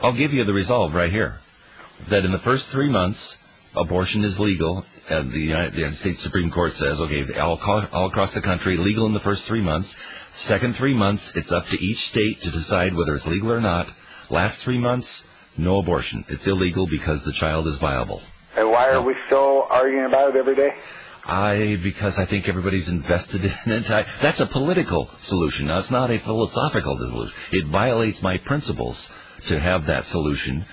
I'll give you the resolve right here. That in the first 3 months, abortion is legal. And the United States Supreme Court says, okay, all across the country, legal in the first 3 months. Second 3 months, it's up to each state to decide whether it's legal or not. Last 3 months, no abortion. It's illegal because the child is viable. And why are we still arguing about it every day? Because I think everybody's invested in it. That's a political solution. Now, it's not a philosophical solution. It violates my principles to have that solution.